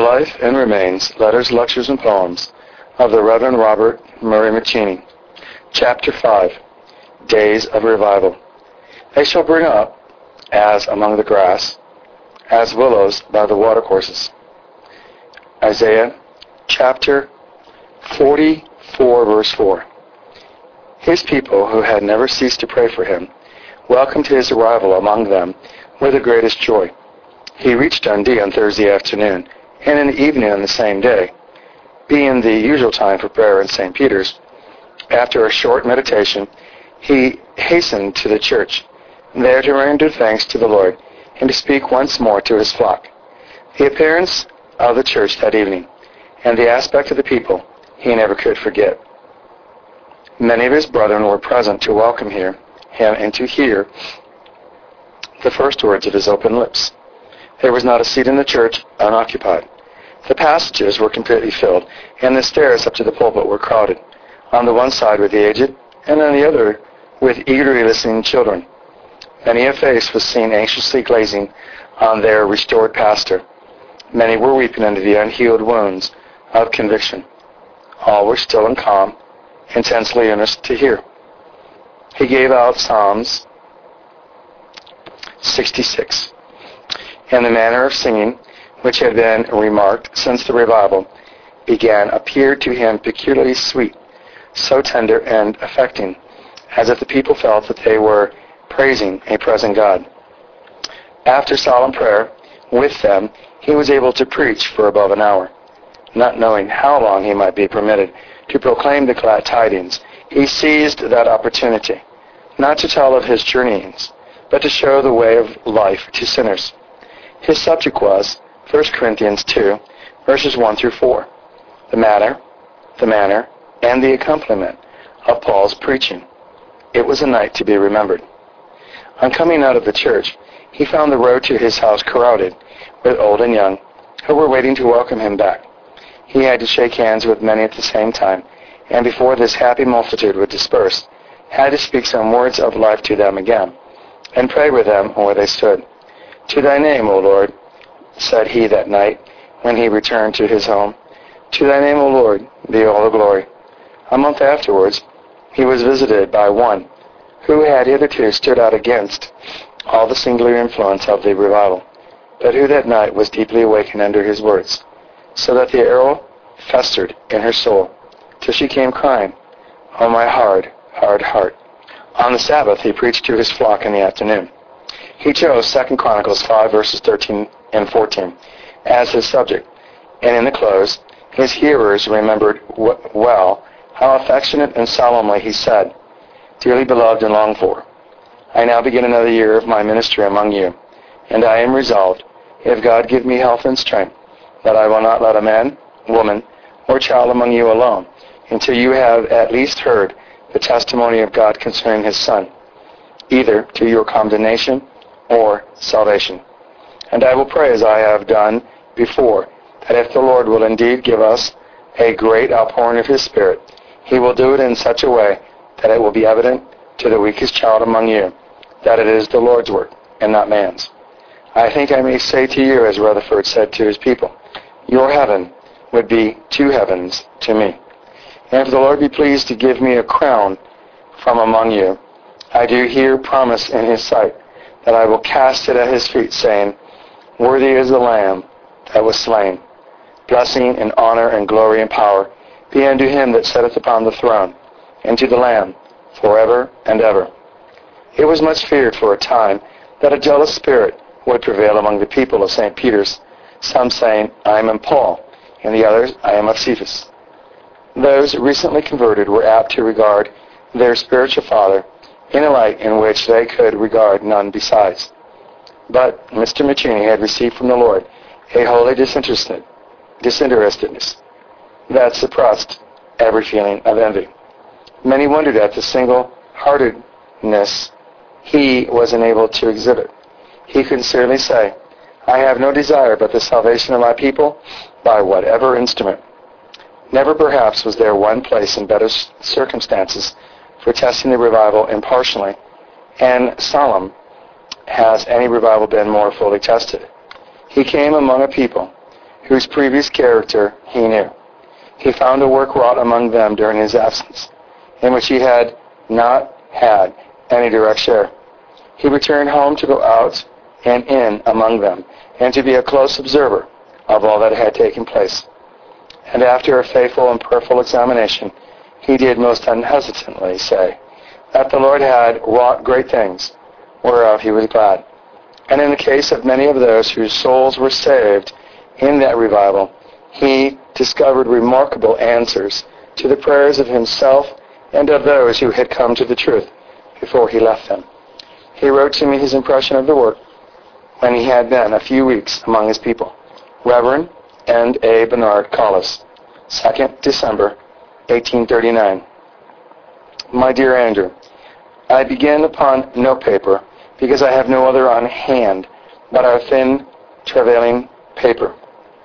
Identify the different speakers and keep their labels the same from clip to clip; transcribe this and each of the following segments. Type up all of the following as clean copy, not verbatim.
Speaker 1: Life and Remains, Letters, Lectures, and Poems of the Reverend Robert Murray McCheyne. Chapter 5, Days of Revival. They shall bring up, as among the grass, as willows by the watercourses. Isaiah chapter 44, verse 4. His people, who had never ceased to pray for him, welcomed his arrival among them with the greatest joy. He reached Dundee on Thursday afternoon, and in the evening on the same day, being the usual time for prayer in St. Peter's. After a short meditation, he hastened to the church, there to render thanks to the Lord and to speak once more to his flock. The appearance of the church that evening and the aspect of the people he never could forget. Many of his brethren were present to welcome him and to hear the first words of his open lips. There was not a seat in the church unoccupied. The passages were completely filled, and the stairs up to the pulpit were crowded, on the one side with the aged, and on the other with eagerly listening children. Many a face was seen anxiously gazing on their restored pastor. Many were weeping under the unhealed wounds of conviction. All were still and calm, intensely earnest to hear. He gave out Psalms 66. And the manner of singing, which had been remarked since the revival began, appeared to him peculiarly sweet, so tender and affecting, as if the people felt that they were praising a present God. After solemn prayer with them, he was able to preach for above an hour. Not knowing how long he might be permitted to proclaim the glad tidings, he seized that opportunity, not to tell of his journeyings, but to show the way of life to sinners. His subject was 1 Corinthians 2, verses 1 through 4, the manner, and the accompaniment of Paul's preaching. It was a night to be remembered. On coming out of the church, he found the road to his house crowded with old and young, who were waiting to welcome him back. He had to shake hands with many at the same time, and before this happy multitude would disperse, had to speak some words of life to them again, and pray with them where they stood. To thy name, O Lord, said he that night when he returned to his home. To thy name, O Lord, be all the glory. A month afterwards, he was visited by one who had hitherto stood out against all the singular influence of the revival, but who that night was deeply awakened under his words, so that the arrow festered in her soul, till she came crying, O my hard, hard heart. On the Sabbath, he preached to his flock in the afternoon. He chose 2 Chronicles 5, verses 13 and 14 as his subject, and in the close, his hearers remembered well how affectionate and solemnly he said, Dearly beloved and longed for, I now begin another year of my ministry among you, and I am resolved, if God give me health and strength, that I will not let a man, woman, or child among you alone, until you have at least heard the testimony of God concerning his Son, either to your condemnation or salvation. And I will pray, as I have done before, that if the Lord will indeed give us a great outpouring of his Spirit, he will do it in such a way that it will be evident to the weakest child among you that it is the Lord's work and not man's. I think I may say to you, as Rutherford said to his people, your heaven would be two heavens to me. And if the Lord be pleased to give me a crown from among you, I do here promise in his sight that I will cast it at his feet, saying, Worthy is the Lamb that was slain. Blessing and honor and glory and power be unto him that sitteth upon the throne, and to the Lamb, forever and ever. It was much feared for a time that a jealous spirit would prevail among the people of St. Peter's, some saying, I am of Paul, and the others, I am of Cephas. Those recently converted were apt to regard their spiritual father in a light in which they could regard none besides. But Mr. McCheyne had received from the Lord a holy disinterestedness that suppressed every feeling of envy. Many wondered at the single-heartedness he was enabled to exhibit. He could certainly say, I have no desire but the salvation of my people by whatever instrument. Never perhaps was there one place in better circumstances for testing the revival impartially and solemn has any revival been more fully tested. He came among a people whose previous character he knew. He found a work wrought among them during his absence, in which he had not had any direct share. He returned home to go out and in among them, and to be a close observer of all that had taken place. And after a faithful and prayerful examination, he did most unhesitantly say that the Lord had wrought great things, whereof he was glad. And in the case of many of those whose souls were saved in that revival, he discovered remarkable answers to the prayers of himself and of those who had come to the truth before he left them. He wrote to me his impression of the work when he had been a few weeks among his people. Reverend N. A. Bernard Collis, 2nd December, 1839. My dear Andrew, I begin upon notepaper because I have no other on hand but our thin, travailing paper.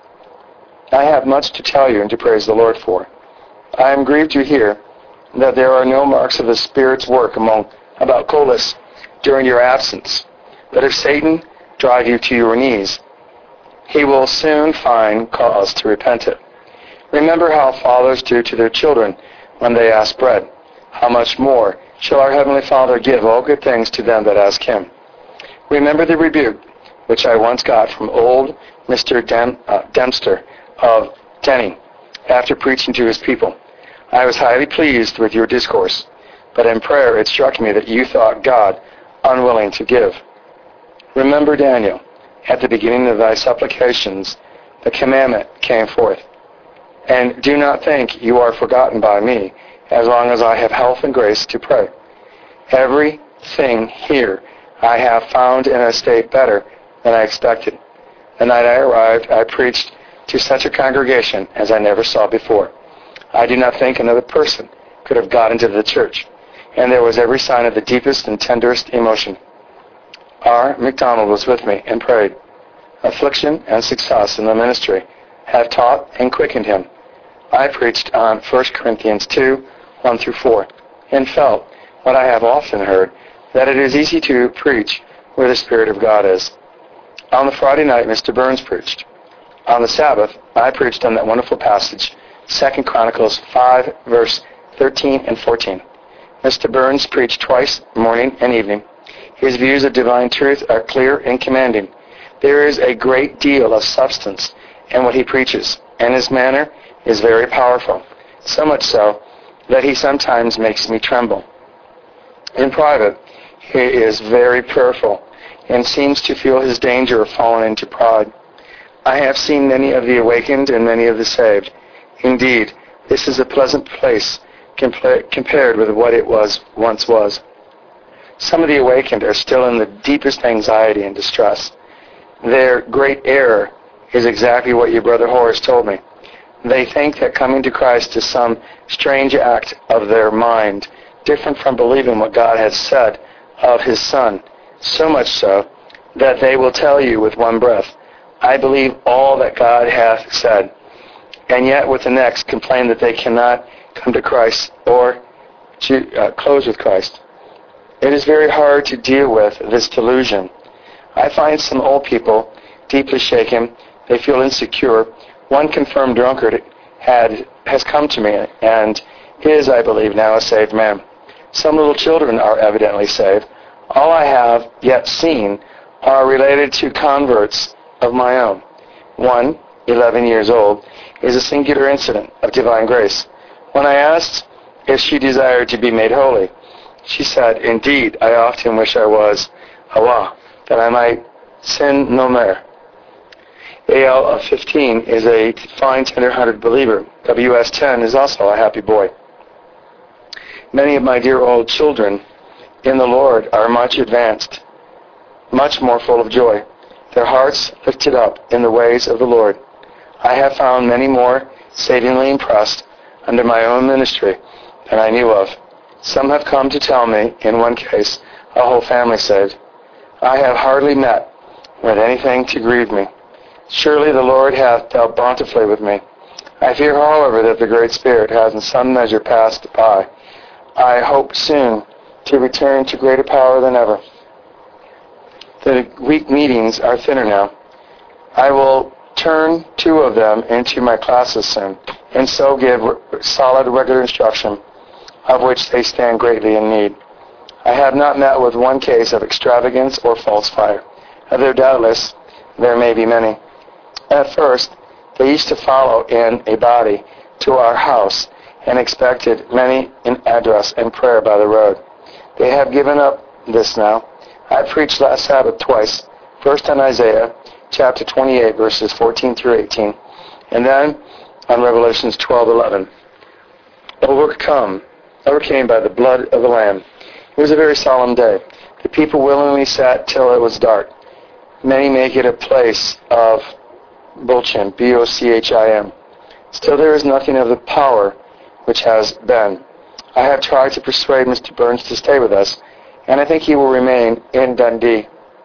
Speaker 1: I have much to tell you and to praise the Lord for. I am grieved to hear that there are no marks of the Spirit's work about Collis during your absence. But if Satan drive you to your knees, he will soon find cause to repent it. Remember how fathers do to their children when they ask bread. How much more shall our Heavenly Father give all good things to them that ask him? Remember the rebuke which I once got from old Mr. Dempster of Denny after preaching to his people. I was highly pleased with your discourse, but in prayer it struck me that you thought God unwilling to give. Remember Daniel, at the beginning of thy supplications, the commandment came forth. And do not think you are forgotten by me, as long as I have health and grace to pray. Everything here I have found in a state better than I expected. The night I arrived, I preached to such a congregation as I never saw before. I do not think another person could have got into the church, and there was every sign of the deepest and tenderest emotion. R. MacDonald was with me and prayed. Affliction and success in the ministry have taught and quickened him. I preached on 1 Corinthians 2, 1 through 4, and felt, what I have often heard, that it is easy to preach where the Spirit of God is. On the Friday night, Mr. Burns preached. On the Sabbath, I preached on that wonderful passage, 2 Chronicles 5, verse 13 and 14. Mr. Burns preached twice, morning and evening. His views of divine truth are clear and commanding. There is a great deal of substance in what he preaches, and his manner is very powerful, so much so that he sometimes makes me tremble. In private, he is very prayerful and seems to feel his danger of falling into pride. I have seen many of the awakened and many of the saved. Indeed, this is a pleasant place compared with what it once was. Some of the awakened are still in the deepest anxiety and distress. Their great error is exactly what your brother Horace told me. They think that coming to Christ is some strange act of their mind, different from believing what God has said of his Son, so much so that they will tell you with one breath, I believe all that God hath said, and yet with the next complain that they cannot come to Christ or to close with Christ. It is very hard to deal with this delusion. I find some old people deeply shaken. They feel insecure. One confirmed drunkard has come to me and is, I believe, now a saved man. Some little children are evidently saved. All I have yet seen are related to converts of my own. One, 11 years old, is a singular incident of divine grace. When I asked if she desired to be made holy, she said, indeed, I often wish I was Allah, that I might sin no more. A.L. of 15 is a fine, tender-hearted believer. W.S. 10 is also a happy boy. Many of my dear old children in the Lord are much advanced, much more full of joy, their hearts lifted up in the ways of the Lord. I have found many more savingly impressed under my own ministry than I knew of. Some have come to tell me, in one case, a whole family saved. I have hardly met with anything to grieve me. Surely the Lord hath dealt bountifully with me. I fear, however, that the Great Spirit has in some measure passed by. I hope soon to return to greater power than ever. The week meetings are thinner now. I will turn 2 of them into my classes soon, and so give solid regular instruction, of which they stand greatly in need. I have not met with one case of extravagance or false fire, although doubtless there may be many. At first, they used to follow in a body to our house and expected many in address and prayer by the road. They have given up this now. I preached last Sabbath twice, first on Isaiah chapter 28, verses 14 through 18, and then on Revelations 12:11. Overcame by the blood of the Lamb. It was a very solemn day. The people willingly sat till it was dark. Many make it a place of Bochim, B-O-C-H-I-M. Still there is nothing of the power which has been. I have tried to persuade Mr. Burns to stay with us, and I think he will remain in Dundee.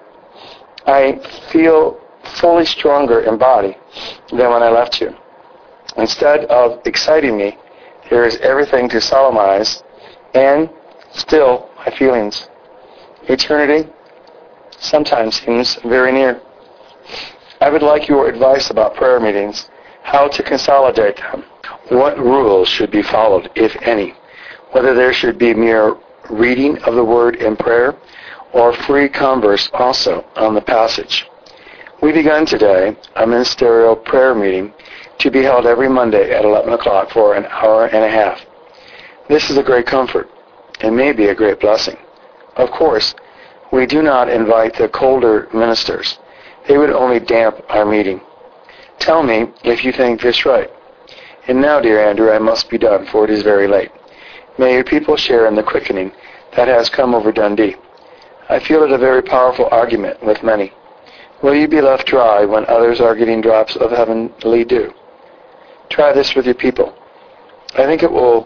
Speaker 1: I feel fully stronger in body than when I left you. Instead of exciting me, there is everything to solemnize and still my feelings. Eternity sometimes seems very near. I would like your advice about prayer meetings, how to consolidate them, what rules should be followed, if any, whether there should be mere reading of the word in prayer or free converse also on the passage. We begun today a ministerial prayer meeting to be held every Monday at 11 o'clock for an hour and a half. This is a great comfort and may be a great blessing. Of course, we do not invite the colder ministers. They would only damp our meeting. Tell me if you think this right. And now, dear Andrew, I must be done, for it is very late. May your people share in the quickening that has come over Dundee. I feel it a very powerful argument with many. Will you be left dry when others are getting drops of heavenly dew? Try this with your people. I think it will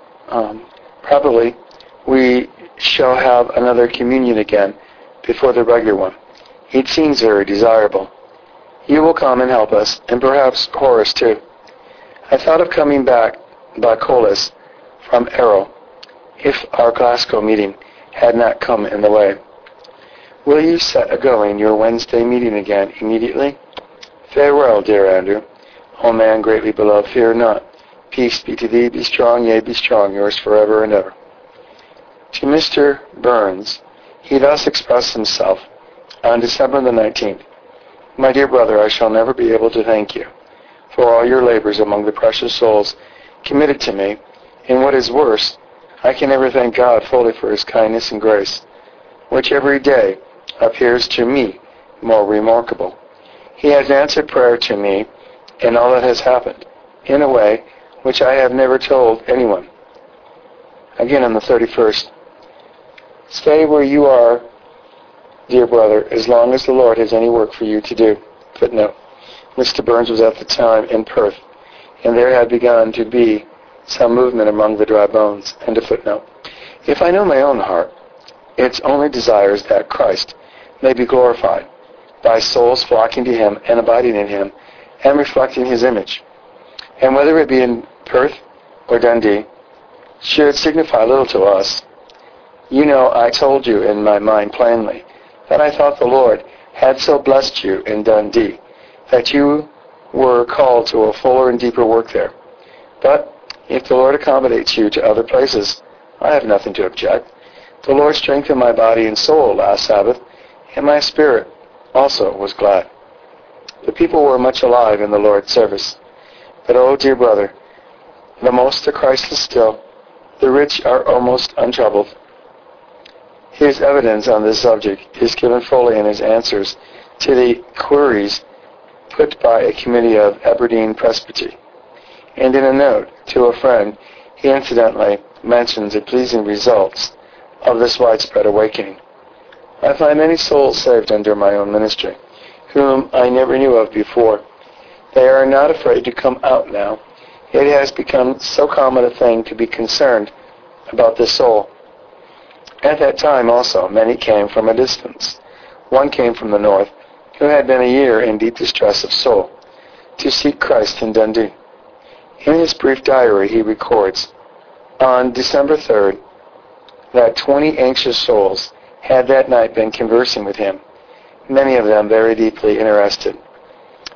Speaker 1: probably we shall have another communion again before the regular one. It seems very desirable. You will come and help us, and perhaps Horace too. I thought of coming back by Colas from Arrow, if our Glasgow meeting had not come in the way. Will you set a-going your Wednesday meeting again immediately? Farewell, dear Andrew. O man greatly beloved, fear not. Peace be to thee, be strong, yea, be strong, yours forever and ever. To Mr. Burns, he thus expressed himself on December the 19th. My dear brother, I shall never be able to thank you for all your labors among the precious souls committed to me, and what is worse, I can never thank God fully for his kindness and grace, which every day appears to me more remarkable. He has answered prayer to me in all that has happened, in a way which I have never told anyone. Again on the 31st, stay where you are, dear brother, as long as the Lord has any work for you to do. Footnote. Mr. Burns was at the time in Perth, and there had begun to be some movement among the dry bones. End of footnote. If I know my own heart, its only desires that Christ may be glorified by souls flocking to him and abiding in him and reflecting his image. And whether it be in Perth or Dundee, should signify little to us. You know, I told you in my mind plainly that I thought the Lord had so blessed you in Dundee that you were called to a fuller and deeper work there. But if the Lord accommodates you to other places, I have nothing to object. The Lord strengthened my body and soul last Sabbath, and my spirit also was glad. The people were much alive in the Lord's service. But, oh, dear brother, the most are Christless still. The rich are almost untroubled. His evidence on this subject is given fully in his answers to the queries put by a committee of Aberdeen Presbytery. And in a note to a friend, he incidentally mentions the pleasing results of this widespread awakening. I find many souls saved under my own ministry, whom I never knew of before. They are not afraid to come out now. It has become so common a thing to be concerned about the soul. At that time also, many came from a distance. One came from the north, who had been a year in deep distress of soul, to seek Christ in Dundee. In his brief diary he records, on December 3rd, that 20 anxious souls had that night been conversing with him, many of them very deeply interested.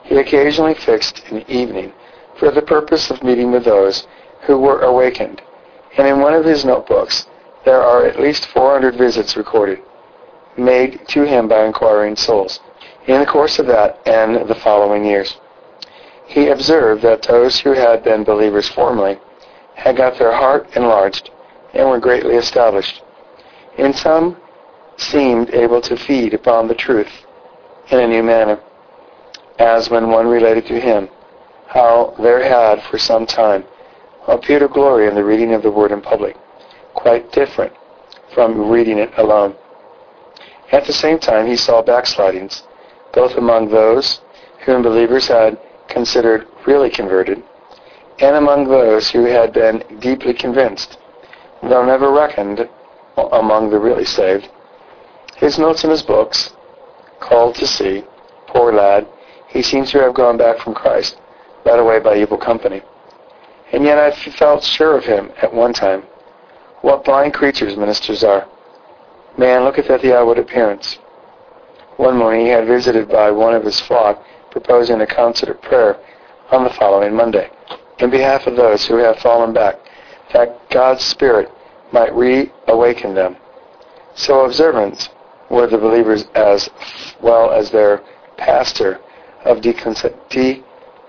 Speaker 1: he occasionally fixed an evening for the purpose of meeting with those who were awakened, and in one of his notebooks there are at least 400 visits recorded, made to him by inquiring souls. In the course of that and the following years, he observed that those who had been believers formerly had got their heart enlarged and were greatly established, and some seemed able to feed upon the truth in a new manner, as when one related to him how there had for some time appeared a glory in the reading of the Word in public, quite different from reading it alone. At the same time, he saw backslidings, both among those whom believers had considered really converted, and among those who had been deeply convinced, though never reckoned among the really saved. His notes in his books, Called to See, poor lad, he seems to have gone back from Christ, led away by evil company. And yet I felt sure of him at one time. What blind creatures ministers are. Man, looketh at the outward appearance. One morning he had visited by one of his flock, proposing a concert of prayer on the following Monday, in behalf of those who have fallen back, that God's Spirit might reawaken them. So observant were the believers as well as their pastor of deconsation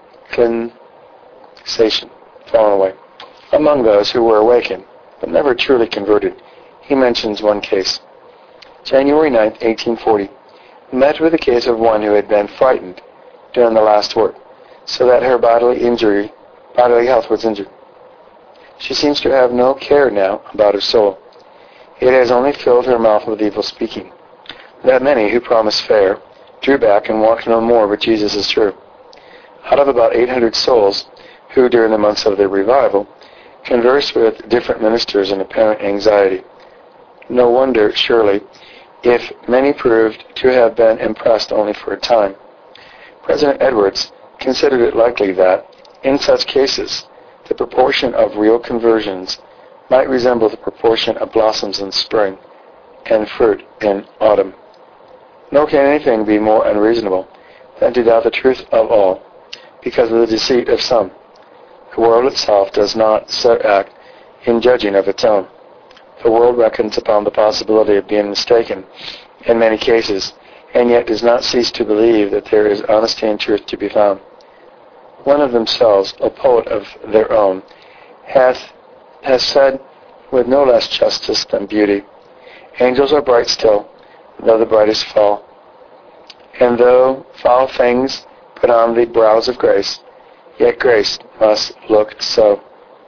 Speaker 1: fallen away. Among those who were awakened, but never truly converted, he mentions one case. January 9, 1840, met with a case of one who had been frightened during the last work, so that her bodily health was injured. She seems to have no care now about her soul. It has only filled her mouth with evil speaking. That many who promised fair drew back and walked no more, but Jesus is true. Out of about 800 souls who, during the months of their revival, conversed with different ministers in apparent anxiety. No wonder, surely, if many proved to have been impressed only for a time. President Edwards considered it likely that, in such cases, the proportion of real conversions might resemble the proportion of blossoms in spring and fruit in autumn. Nor can anything be more unreasonable than to doubt the truth of all, because of the deceit of some. The world itself does not so act in judging of its own. The world reckons upon the possibility of being mistaken in many cases, and yet does not cease to believe that there is honesty and truth to be found. One of themselves, a poet of their own, has said with no less justice than beauty, angels are bright still, though the brightest fall. And though foul things put on the brows of grace, yet grace must look so.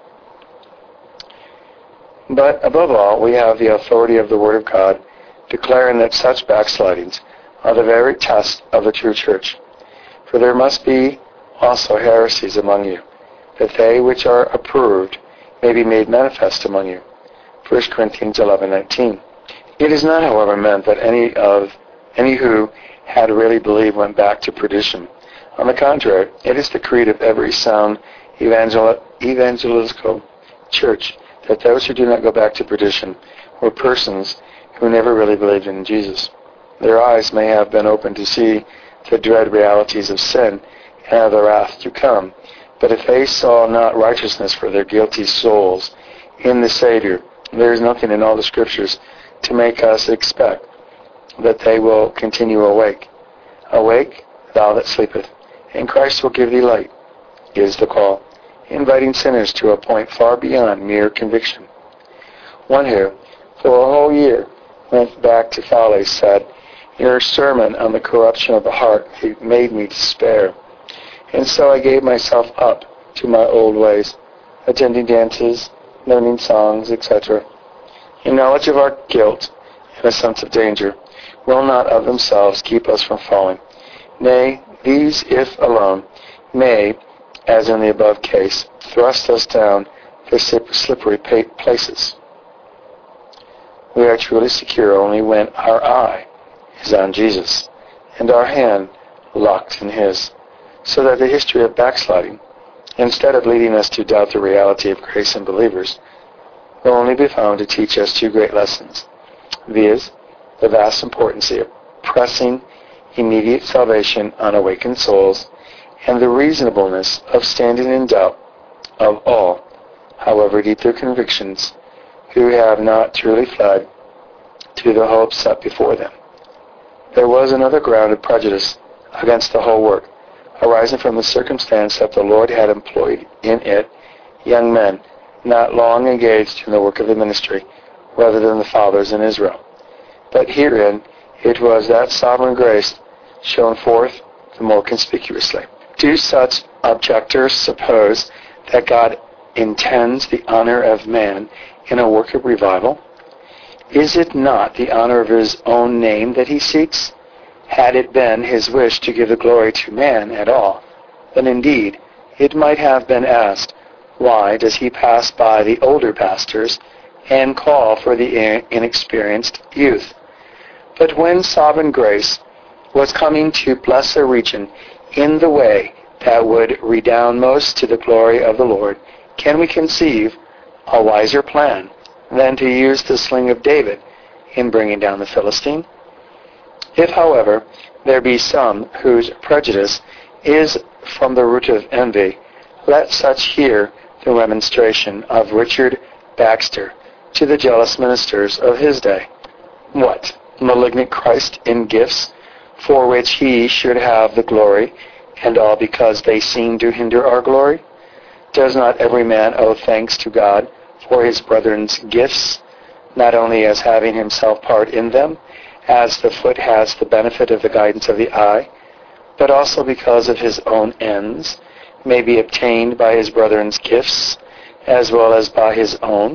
Speaker 1: But above all, we have the authority of the Word of God, declaring that such backslidings are the very test of the true church. For there must be also heresies among you, that they which are approved may be made manifest among you. 1 Corinthians 11:19. It is not, however, meant that any who had really believed went back to perdition. On the contrary, it is the creed of every sound evangelical church that those who do not go back to perdition were persons who never really believed in Jesus. Their eyes may have been opened to see the dread realities of sin and of the wrath to come, but if they saw not righteousness for their guilty souls in the Savior, there is nothing in all the Scriptures to make us expect that they will continue awake. Awake, thou that sleepeth, and Christ will give thee light, is the call, inviting sinners to a point far beyond mere conviction. One who, for a whole year, went back to folly said, your sermon on the corruption of the heart made me despair, and so I gave myself up to my old ways, attending dances, learning songs, etc. In knowledge of our guilt and a sense of danger will not of themselves keep us from falling. Nay, these, if alone, may, as in the above case, thrust us down the slippery places. We are truly secure only when our eye is on Jesus and our hand locked in His, so that the history of backsliding, instead of leading us to doubt the reality of grace in believers, will only be found to teach us two great lessons, viz., the vast importance of pressing immediate salvation on awakened souls, and the reasonableness of standing in doubt of all, however deep their convictions, who have not truly fled to the hope set before them. There was another ground of prejudice against the whole work, arising from the circumstance that the Lord had employed in it young men not long engaged in the work of the ministry, rather than the fathers in Israel. But herein it was that sovereign grace shone forth the more conspicuously. Do such objectors suppose that God intends the honor of man in a work of revival? Is it not the honor of his own name that he seeks? Had it been his wish to give the glory to man at all, then indeed it might have been asked, why does he pass by the older pastors and call for the inexperienced youth? But when sovereign grace was coming to bless a region in the way that would redound most to the glory of the Lord, can we conceive a wiser plan than to use the sling of David in bringing down the Philistine? If, however, there be some whose prejudice is from the root of envy, let such hear the remonstration of Richard Baxter to the jealous ministers of his day. What? Malignant Christ in gifts, for which he should have the glory, and all because they seem to hinder our glory? Does not every man owe thanks to God for his brethren's gifts, not only as having himself part in them, as the foot has the benefit of the guidance of the eye, but also because of his own ends may be obtained by his brethren's gifts, as well as by his own?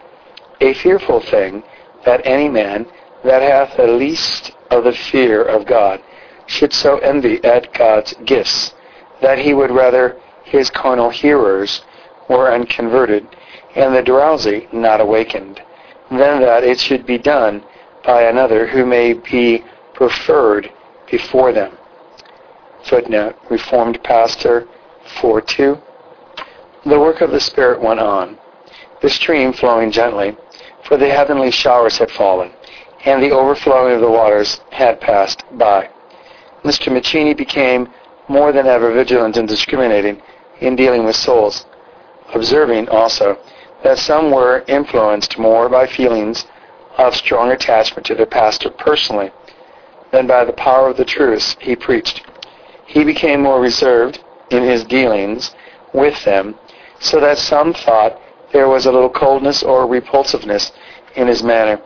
Speaker 1: A fearful thing that any man that hath the least of the fear of God should so envy at God's gifts, that he would rather his carnal hearers were unconverted, and the drowsy not awakened, than that it should be done by another who may be preferred before them. Footnote, Reformed Pastor 4:2. The work of the Spirit went on, the stream flowing gently, for the heavenly showers had fallen, and the overflowing of the waters had passed by. Mr. Maccini became more than ever vigilant and discriminating in dealing with souls, observing also that some were influenced more by feelings of strong attachment to their pastor personally than by the power of the truths he preached. He became more reserved in his dealings with them, so that some thought there was a little coldness or repulsiveness in his manner.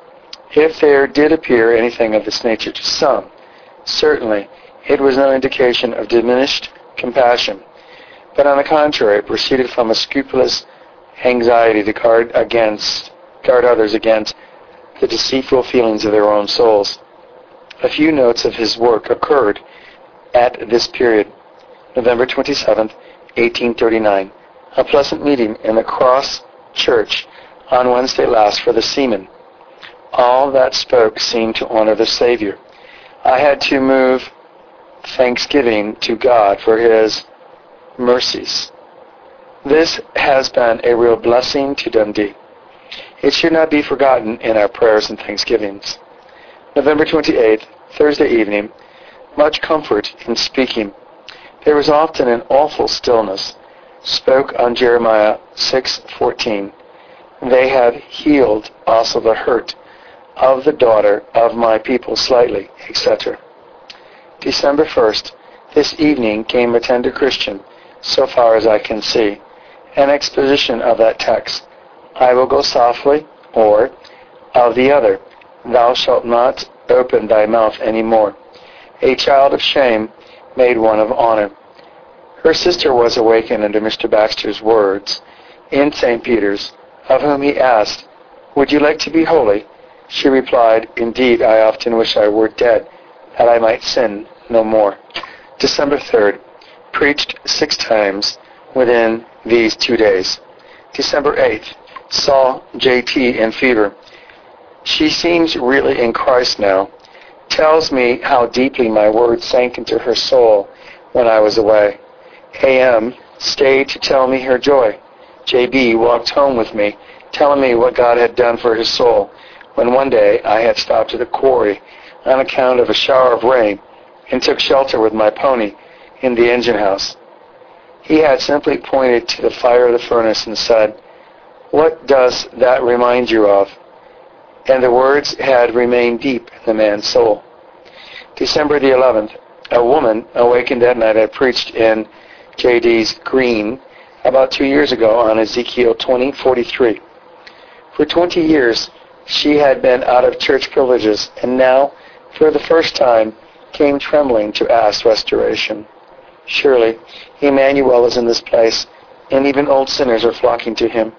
Speaker 1: If there did appear anything of this nature to some, certainly it was no indication of diminished compassion, but on the contrary proceeded from a scrupulous anxiety to guard others against the deceitful feelings of their own souls. A few notes of his work occurred at this period. November 27th, 1839. A pleasant meeting in the Cross Church on Wednesday last for the seamen. All that spoke seemed to honor the Savior. I had to move thanksgiving to God for his mercies. This has been a real blessing to Dundee. It should not be forgotten in our prayers and thanksgivings. November 28th, Thursday evening. Much comfort in speaking. There was often an awful stillness. Spoke on Jeremiah 6:14. They have healed also the hurt of the daughter of my people slightly, etc. December 1st. This evening came a tender Christian, so far as I can see. An exposition of that text, I will go softly, or of the other, thou shalt not open thy mouth any more. A child of shame made one of honor. Her sister was awakened under Mr. Baxter's words in St. Peter's, of whom he asked, would you like to be holy? She replied, indeed, I often wish I were dead, that I might sin no more. December 3rd, preached 6 times within these 2 days. December 8th, saw J.T. in fever. She seems really in Christ now. Tells me how deeply my word sank into her soul when I was away. A.M. stayed to tell me her joy. J.B. walked home with me, telling me what God had done for his soul, when one day I had stopped at a quarry on account of a shower of rain and took shelter with my pony in the engine house. He had simply pointed to the fire of the furnace and said, "What does that remind you of?" And the words had remained deep in the man's soul. December the 11th, a woman awakened that night. I preached in J.D.'s Green about 2 years ago on Ezekiel 20:43. For 20 years, she had been out of church privileges, and now, for the first time, came trembling to ask restoration. Surely, Emmanuel is in this place, and even old sinners are flocking to him.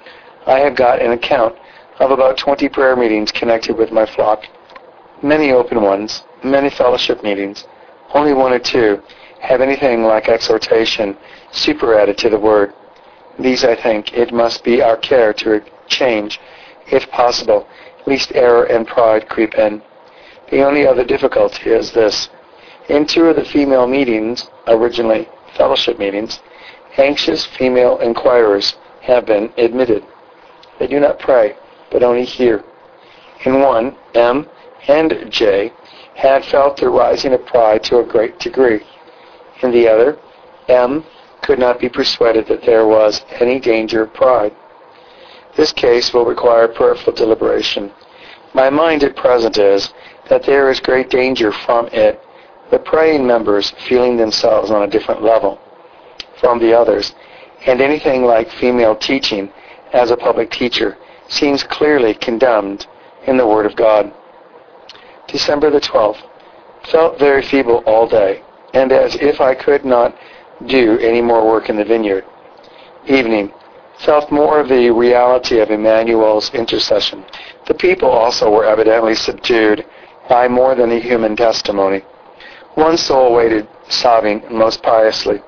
Speaker 1: I have got an account of about 20 prayer meetings connected with my flock. Many open ones, many fellowship meetings. Only one or two have anything like exhortation superadded to the word. These, I think, it must be our care to change, if possible, lest error and pride creep in. The only other difficulty is this. In 2 of the female meetings, originally fellowship meetings, anxious female inquirers have been admitted. They do not pray, but only hear. In one, M and J had felt the rising of pride to a great degree. In the other, M could not be persuaded that there was any danger of pride. This case will require prayerful deliberation. My mind at present is that there is great danger from it, the praying members feeling themselves on a different level from the others, and anything like female teaching as a public teacher seems clearly condemned in the Word of God. December the 12th. Felt very feeble all day, and as if I could not do any more work in the vineyard. Evening. Felt more of the reality of Emmanuel's intercession. The people also were evidently subdued by more than a human testimony. One soul waited, sobbing most piously.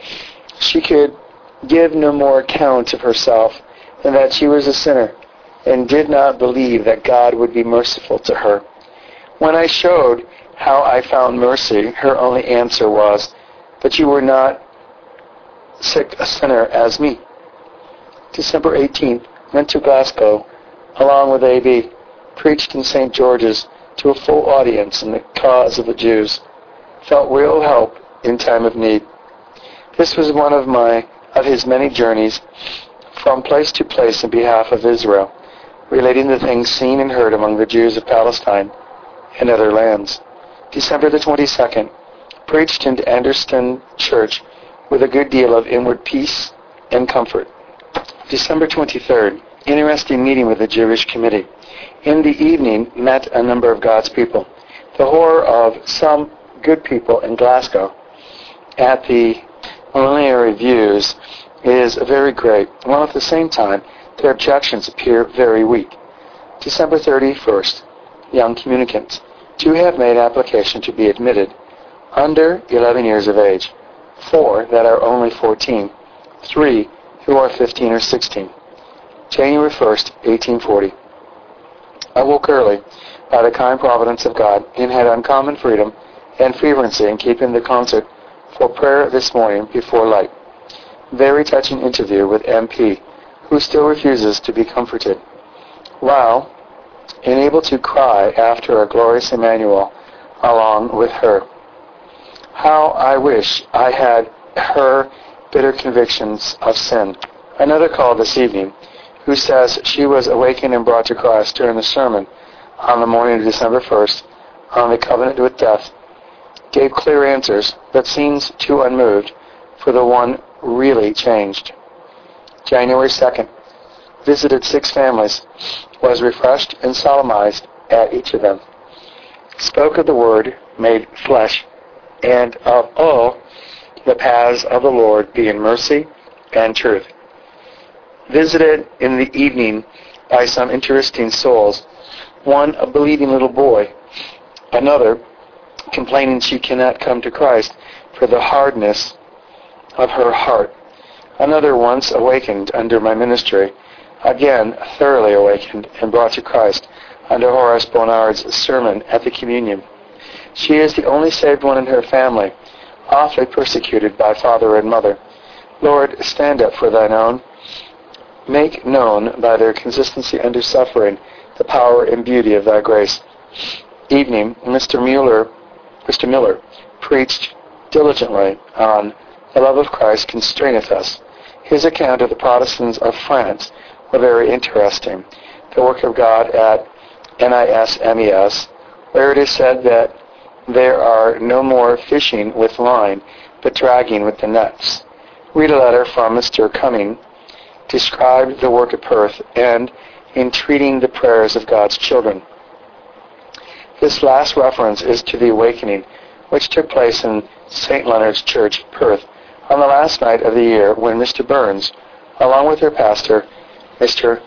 Speaker 1: She could give no more account of herself than that she was a sinner, and did not believe that God would be merciful to her. When I showed how I found mercy, her only answer was, "But you were not sick a sinner as me." December 18th, went to Glasgow, along with A.B., preached in St. George's to a full audience in the cause of the Jews. Felt real help in time of need. This was one of his many journeys from place to place in behalf of Israel, relating the things seen and heard among the Jews of Palestine and other lands. December the 22nd, preached in Anderston Church with a good deal of inward peace and comfort. December 23rd, interesting meeting with the Jewish committee. In the evening, met a number of God's people. The horror of some good people in Glasgow at the millenary views is very great, while at the same time their objections appear very weak. December 31st, young communicants. 2 have made application to be admitted, under 11 years of age, 4 that are only 14, 3 who are 15 or 16. January 1st, 1840. I woke early by the kind providence of God and had uncommon freedom and fervency in keeping the concert for prayer this morning before light. Very touching interview with M.P., who still refuses to be comforted, while unable to cry after a glorious Emmanuel along with her. How I wish I had her bitter convictions of sin. Another call this evening, who says she was awakened and brought to Christ during the sermon on the morning of December 1st on the covenant with death, gave clear answers, but seems too unmoved for the one really changed. January 2nd, visited 6 families, was refreshed and solemnized at each of them. Spoke of the Word made flesh, and of all the paths of the Lord being mercy and truth. Visited in the evening by some interesting souls, one a believing little boy, another complaining she cannot come to Christ for the hardness of her heart, another once awakened under my ministry, again thoroughly awakened and brought to Christ under Horace Bonnard's sermon at the communion. She is the only saved one in her family, awfully persecuted by father and mother. Lord, stand up for thine own. Make known by their consistency under suffering the power and beauty of thy grace. Evening, Mr. Miller preached diligently on the love of Christ constraineth us. His account of the Protestants of France were very interesting. The work of God at NISMES, where it is said that there are no more fishing with line, but dragging with the nets. Read a letter from Mr. Cumming, described the work of Perth, and entreating the prayers of God's children. This last reference is to the awakening, which took place in St. Leonard's Church, Perth, on the last night of the year when Mr. Burns, along with their pastor, Mr.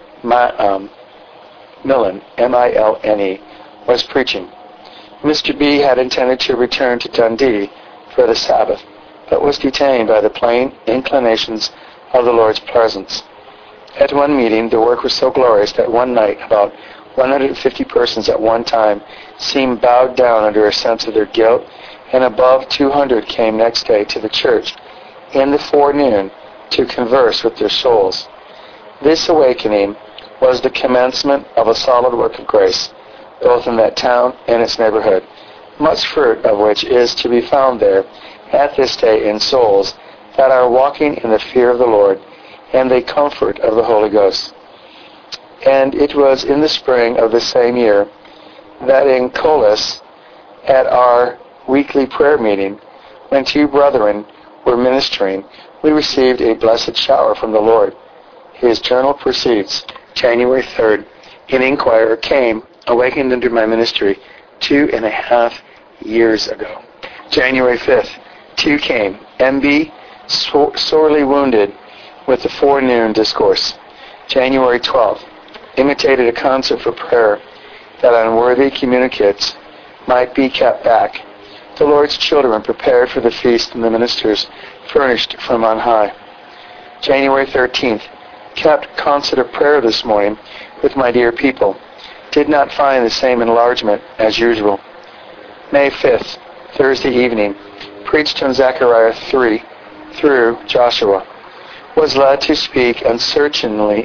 Speaker 1: Milne, M-I-L-N-E, was preaching. Mr. B had intended to return to Dundee for the Sabbath, but was detained by the plain inclinations of the Lord's presence. At one meeting, the work was so glorious that one night about 150 persons at one time seemed bowed down under a sense of their guilt, and above 200 came next day to the church in the forenoon to converse with their souls. This awakening was the commencement of a solid work of grace, both in that town and its neighborhood, much fruit of which is to be found there at this day in souls that are walking in the fear of the Lord and the comfort of the Holy Ghost. And it was in the spring of the same year that in Colas, at our weekly prayer meeting, when two brethren were ministering, we received a blessed shower from the Lord. His journal proceeds, January 3rd, an inquirer came, awakened under my ministry 2.5 years ago. January 5th, 2 came, M.B. sorely wounded with the forenoon discourse. January 12th, imitated a concert for prayer that unworthy communicates might be kept back. The Lord's children prepared for the feast and the ministers furnished from on high. January 13th, kept concert of prayer this morning with my dear people. Did not find the same enlargement as usual. May 5th, Thursday evening, preached on Zechariah 3 through Joshua. Was led to speak searchingly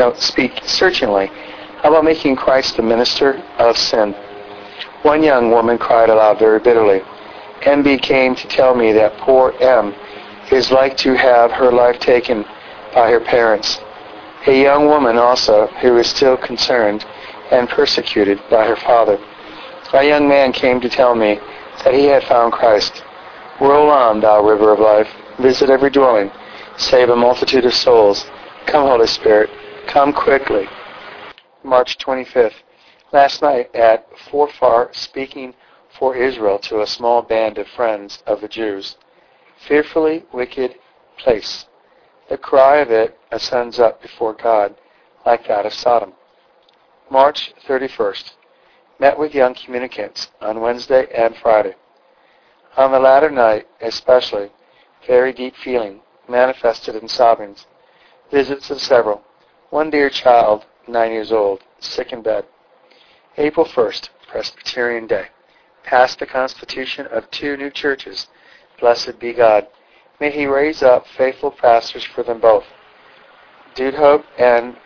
Speaker 1: about making Christ the minister of sin. One young woman cried aloud very bitterly. M.B. came to tell me that poor M. is like to have her life taken by her parents. A young woman also who is still concerned and persecuted by her father. A young man came to tell me that he had found Christ. Roll on, thou river of life. Visit every dwelling. Save a multitude of souls. Come, Holy Spirit. Come quickly. March 25th. Last night at Forfar, speaking for Israel to a small band of friends of the Jews. Fearfully wicked place. The cry of it ascends up before God like that of Sodom. March 31st. Met with young communicants on Wednesday and Friday. On the latter night, especially, very deep feeling manifested in sobbings. Visits of several. One dear child, 9 years old, sick in bed. April 1st, Presbyterian Day. Passed the constitution of 2 new churches. Blessed be God. May He raise up faithful pastors for them both. Dudhope and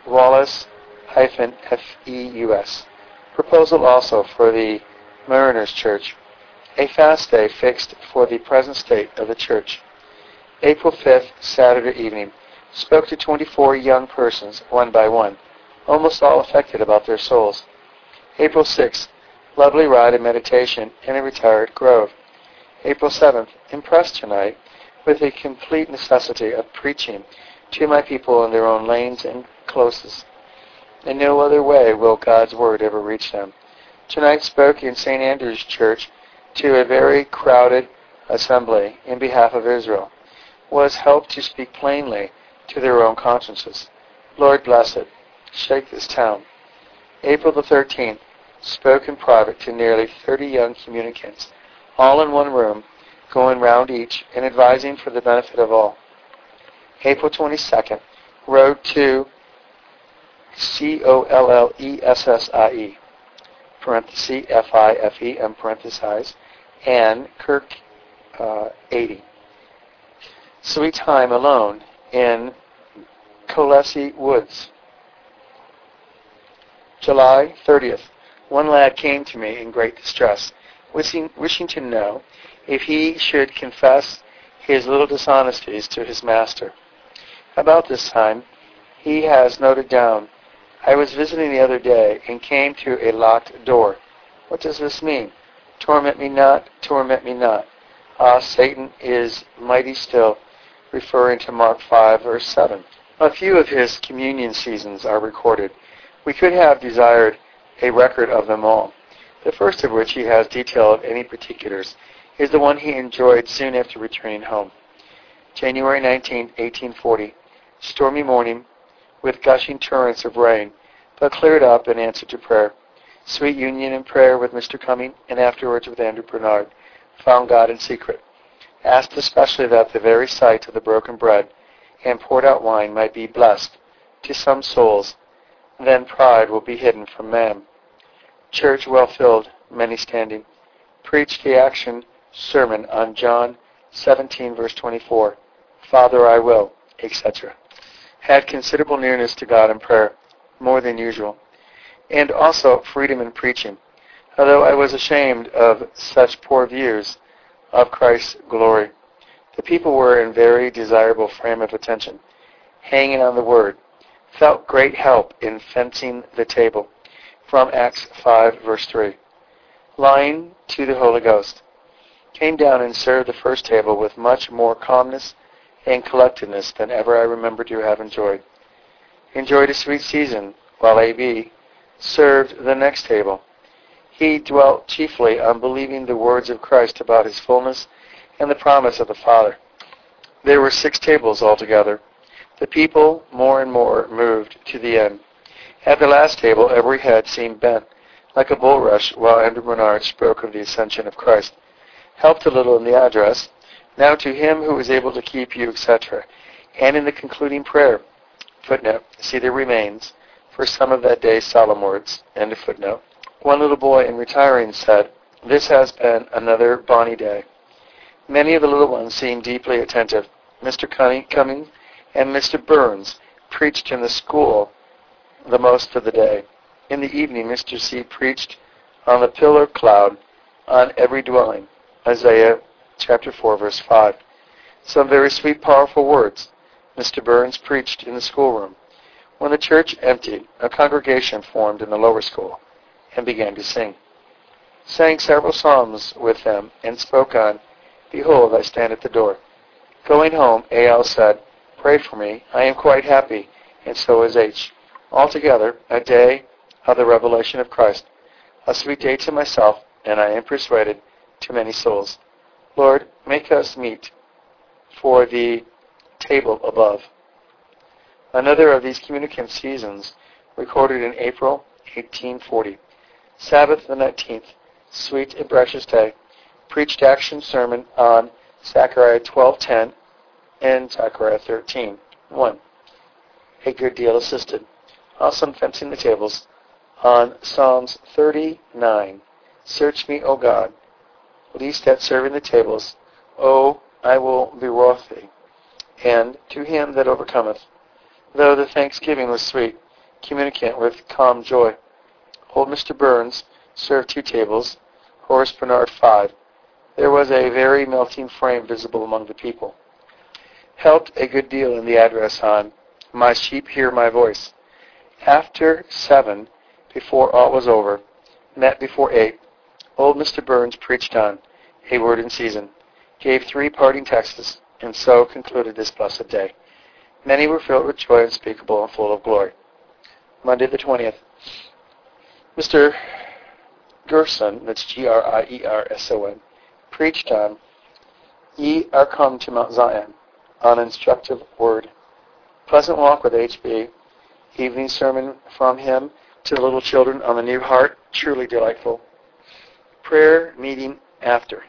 Speaker 1: Wallace-FEUS. Proposal also for the Mariners Church. A fast day fixed for the present state of the church. April 5th, Saturday evening. Spoke to 24 young persons, one by one, almost all affected about their souls. April 6th, lovely ride and meditation in a retired grove. April 7th, impressed tonight with the complete necessity of preaching to my people in their own lanes and closes. In no other way will God's word ever reach them. Tonight spoke in St. Andrew's Church to a very crowded assembly in behalf of Israel. Was helped to speak plainly to their own consciences. Lord bless it. Shake this town. April the 13th, spoke in private to nearly 30 young communicants, all in one room, going round each and advising for the benefit of all. April 22nd, wrote to COLLESSIE, parenthesis, FIFE, parenthesis, and Kirk 80. Sweet time alone in Colessi Woods. July 30th. One lad came to me in great distress, wishing to know if he should confess his little dishonesties to his master. About this time, he has noted down, I was visiting the other day and came to a locked door. What does this mean? Torment me not, torment me not. Ah, Satan is mighty still, referring to Mark 5, verse 7. A few of his communion seasons are recorded. We could have desired a record of them all. The first of which he has detailed any particulars is the one he enjoyed soon after returning home. January 19, 1840. Stormy morning with gushing torrents of rain, but cleared up in answer to prayer. Sweet union in prayer with Mr. Cumming and afterwards with Andrew Bernard. Found God in secret. Asked especially that the very sight of the broken bread and poured out wine might be blessed to some souls. Then pride will be hidden from man. Church well filled, many standing. Preached the action sermon on John 17, verse 24. Father, I will, etc. Had considerable nearness to God in prayer, more than usual. And also freedom in preaching, although I was ashamed of such poor views of Christ's glory. The people were in very desirable frame of attention, hanging on the word. Felt great help in fencing the table, from Acts 5, verse 3. Lying to the Holy Ghost. Came down and served the first table with much more calmness and collectedness than ever I remember to have enjoyed. Enjoyed a sweet season, while A.B. served the next table. He dwelt chiefly on believing the words of Christ about his fullness and the promise of the Father. There were 6 tables altogether. The people more and more moved to the end. At the last table, every head seemed bent, like a bulrush, while Andrew Bernard spoke of the ascension of Christ. Helped a little in the address, now to him who is able to keep you, etc., and in the concluding prayer. Footnote, see the remains for some of that day's solemn words. End of footnote. One little boy in retiring said, this has been another bonny day. Many of the little ones seemed deeply attentive. Mr. Cumming and Mr. Burns preached in the school the most of the day. In the evening, Mr. C. preached on the pillar cloud on every dwelling, Isaiah chapter 4, verse 5. Some very sweet, powerful words. Mr. Burns preached in the schoolroom. When the church emptied, a congregation formed in the lower school and began to sing. Sang several psalms with them and spoke on, Behold, I stand at the door. Going home, A.L. said, Pray for me. I am quite happy, and so is H. Altogether, a day of the revelation of Christ, a sweet day to myself, and I am persuaded to many souls. Lord, make us meet for the table above. Another of these communicant seasons, recorded in April 1840. Sabbath the 19th, sweet and precious day. Preached action sermon on Zechariah 12:10 and Zechariah 13:1. A good deal assisted. Also fencing the tables on Psalms 39. Search me, O God, least at serving the tables. O, I will be wroth thee. And to him that overcometh. Though the thanksgiving was sweet, communicant with calm joy. Old Mr. Burns served 2 tables, Horace Bernard 5. There was a very melting frame visible among the people. Helped a good deal in the address on My sheep hear my voice. After 7, before all was over, met before 8. Old Mr. Burns preached on A Word in Season, gave 3 parting texts, and so concluded this blessed day. Many were filled with joy unspeakable and full of glory. Monday the 20th. Mr. Gerson, that's Grierson, preached on Ye are come to Mount Zion, on instructive word. Pleasant walk with H.B. Evening sermon from him to the little children on the new heart, truly delightful. Prayer meeting after.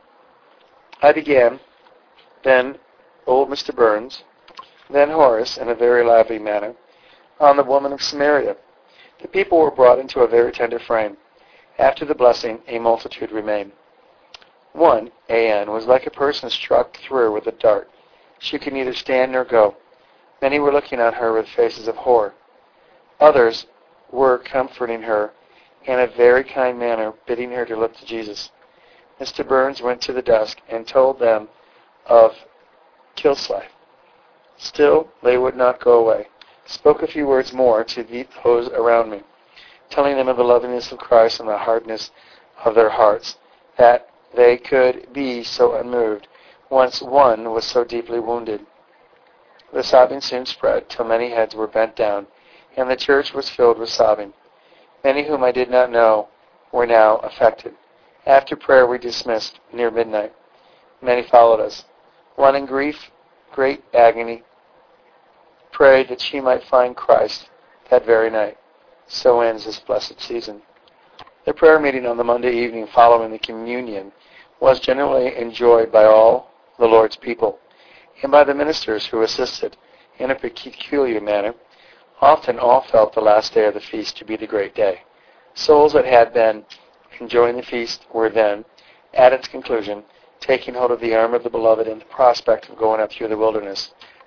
Speaker 1: I began, then old Mr. Burns, then Horace in a very lively manner, on the woman of Samaria. The people were brought into a very tender frame. After the blessing, a multitude remained. One, A.N., was like a person struck through with a dart. She could neither stand nor go. Many were looking on her with faces of horror. Others were comforting her in a very kind manner, bidding her to look to Jesus. Mr. Burns went to the desk and told them of Kilsyth. Still, they would not go away. Spoke a few words more to those around me, telling them of the loveliness of Christ and the hardness of their hearts, that they could be so unmoved once one was so deeply wounded. The sobbing soon spread till many heads were bent down, and the church was filled with sobbing. Many whom I did not know were now affected. After prayer we dismissed near midnight. Many followed us. One in grief, great agony, prayed that she might find Christ that very night. So ends this blessed season. The prayer meeting on the Monday evening following the communion was generally enjoyed by all the Lord's people, and by the ministers who assisted in a peculiar manner. Often all felt the last day of the feast to be the great day. Souls that had been enjoying the feast were then, at its conclusion, taking hold of the arm of the beloved in the prospect of going up through the wilderness